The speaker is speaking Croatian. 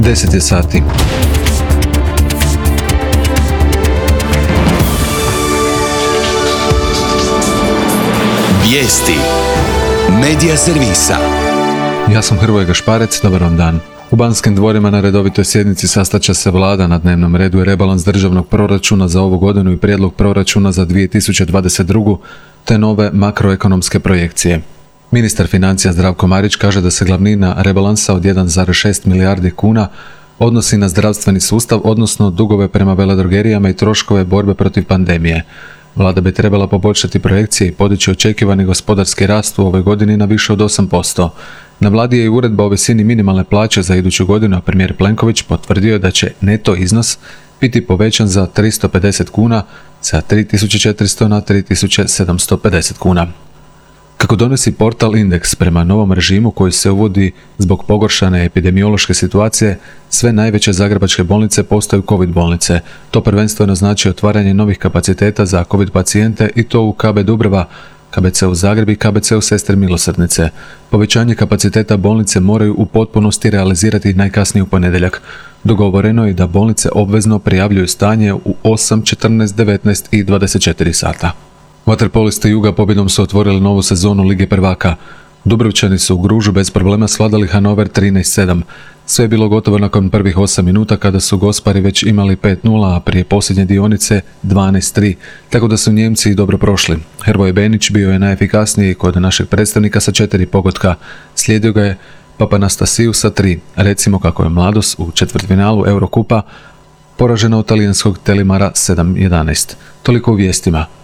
10 je sati. Vijesti Medija servisa. Ja sam Hrvoje Gašparec, dobar vam dan. U Banskim dvorima na redovitoj sjednici sastaće se vlada. Na dnevnom redu je rebalans državnog proračuna za ovu godinu i prijedlog proračuna za 2022. te nove makroekonomske projekcije. Ministar financija Zdravko Marić kaže da se glavnina rebalansa od 1,6 milijardi kuna odnosi na zdravstveni sustav, odnosno dugove prema veledrogerijama i troškove borbe protiv pandemije. Vlada bi trebala poboljšati projekcije i podići očekivani gospodarski rast u ovoj godini na više od 8%. Na vladi je i uredba o visini minimalne plaće za iduću godinu, a premijer Plenković potvrdio je da će neto iznos biti povećan za 350 kuna sa 3400 na 3750 kuna. Kako donosi portal Indeks, prema novom režimu koji se uvodi zbog pogoršane epidemiološke situacije, sve najveće zagrebačke bolnice postaju COVID bolnice. To prvenstveno znači otvaranje novih kapaciteta za COVID pacijente i to u KB Dubrava, KBC u Zagreb i KBC u Sestre Milosrdnice. Povećanje kapaciteta bolnice moraju u potpunosti realizirati najkasnije u ponedjeljak. Dogovoreno je da bolnice obvezno prijavljuju stanje u 8, 14, 19 i 24 sata. Vaterpolisti Juga pobjedom su otvorili novu sezonu Lige prvaka. Dubrovčani su u Gružu bez problema svladali Hanover 13-7. Sve je bilo gotovo nakon prvih 8 minuta kada su Gospari već imali 5-0, a prije posljednje dionice 12-3, tako da su Njemci dobro prošli. Hrvoje Benić bio je najefikasniji kod našeg predstavnika sa 4 pogotka. Slijedio ga je Papanastasiju sa 3. Recimo kako je Mladost u četvrtfinalu Eurokupa poražena od talijanskog Telimara 7-11. Toliko u vijestima.